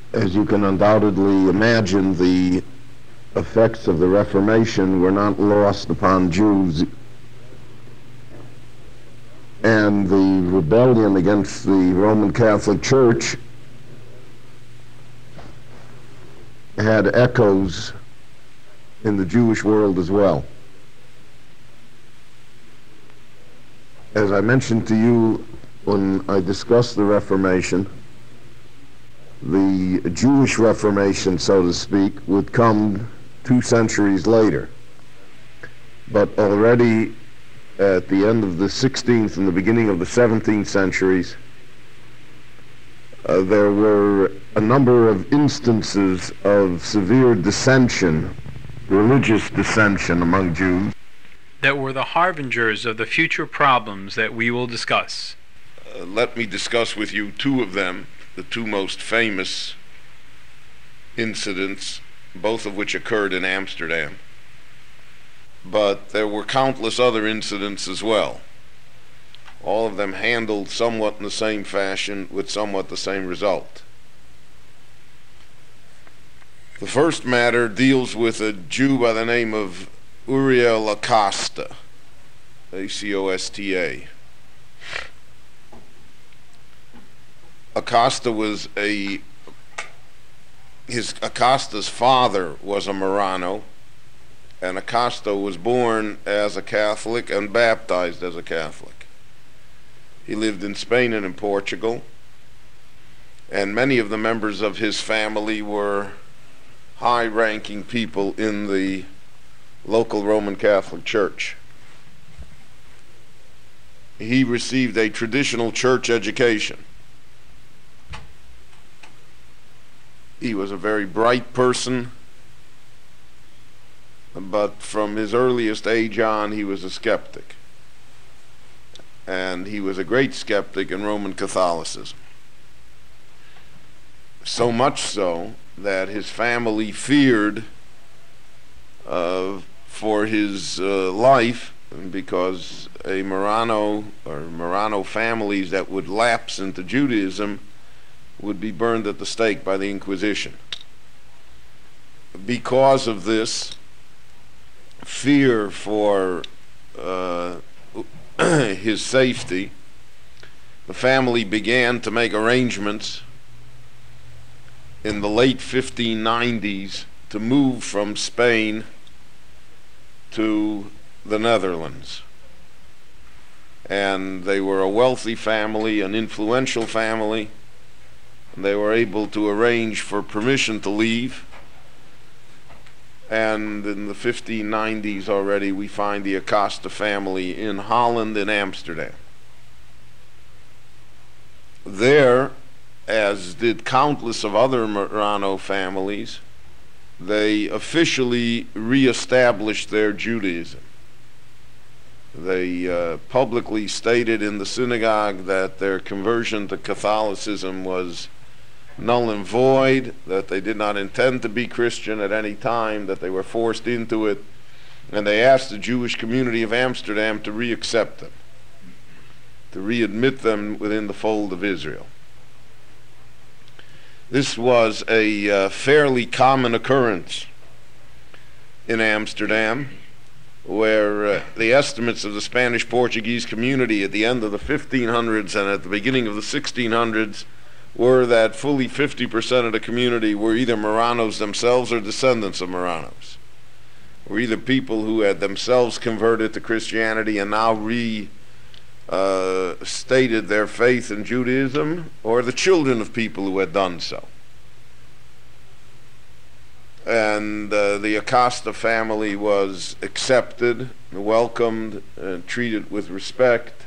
As you can undoubtedly imagine, the effects of the Reformation were not lost upon Jews, and the rebellion against the Roman Catholic Church had echoes in the Jewish world as well. As I mentioned to you when I discussed the Reformation, the Jewish Reformation, so to speak, would come 2 centuries later. But already at the end of the 16th and the beginning of the 17th centuries, there were a number of instances of severe dissension, religious dissension among Jews, that were the harbingers of the future problems that we will discuss. Let me discuss with you 2 of them, the 2 most famous incidents, both of which occurred in Amsterdam. But there were countless other incidents as well, all of them handled somewhat in the same fashion with somewhat the same result. The first matter deals with a Jew by the name of Uriel Acosta, A-C-O-S-T-A. Acosta was Acosta's father was a Marrano, and Acosta was born as a Catholic and baptized as a Catholic. He lived in Spain and in Portugal, and many of the members of his family were high-ranking people in the local Roman Catholic Church. He received a traditional church education. He was a very bright person, but from his earliest age on, he was a skeptic. And he was a great skeptic in Roman Catholicism. So much so that his family feared for his life, because a Marrano or Marrano families that would lapse into Judaism would be burned at the stake by the Inquisition. Because of this fear for his safety, the family began to make arrangements in the late 1590s to move from Spain to the Netherlands. And they were a wealthy family, an influential family, and they were able to arrange for permission to leave. And in the 1590s already, we find the Acosta family in Holland and Amsterdam. There, as did countless of other Marrano families, they officially reestablished their Judaism. They publicly stated in the synagogue that their conversion to Catholicism was null and void, that they did not intend to be Christian at any time, that they were forced into it, and they asked the Jewish community of Amsterdam to reaccept them, to readmit them within the fold of Israel. This was a fairly common occurrence in Amsterdam, where the estimates of the Spanish-Portuguese community at the end of the 1500s and at the beginning of the 1600s were that fully 50% of the community were either Marranos themselves or descendants of Marranos, were either people who had themselves converted to Christianity and now stated their faith in Judaism, or the children of people who had done so. And the Acosta family was accepted, welcomed, and treated with respect.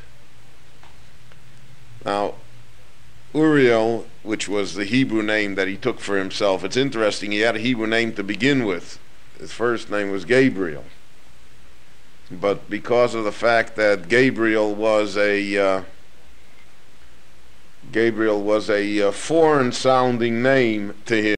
Now, Uriel, which was the Hebrew name that he took for himself, it's interesting, he had a Hebrew name to begin with. His first name was Gabriel. But because of the fact that Gabriel was a foreign-sounding name to him,